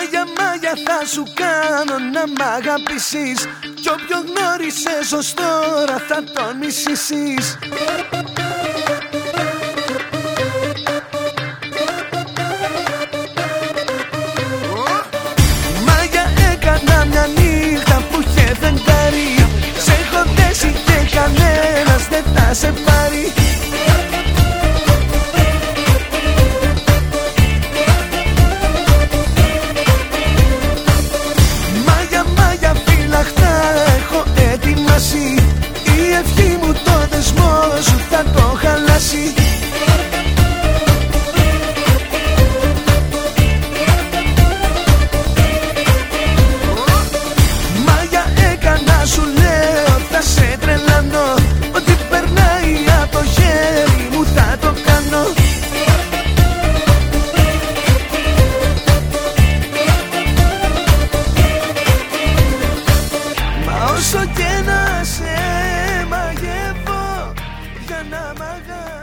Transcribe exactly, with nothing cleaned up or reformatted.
Μάγια, μάγια θα σου κάνω να μ' αγαπήσεις, κι όποιον γνώρισες ως τώρα θα τον μισήσεις. Μάγια, έκανα μια νύχτα που είχε φεγγάρι, σε έχω δέσει και κανένας δεν θα σε πάρει. Η ευχή μου το δεσμό σου θα το χαλάσει. Μάγια, έκανα σου λέω, θα σε τρελάνω, ό,τι περνάει από το χέρι μου θα το κάνω. Μα όσο και να σε μαγεύω για να μ' αγαπήσεις,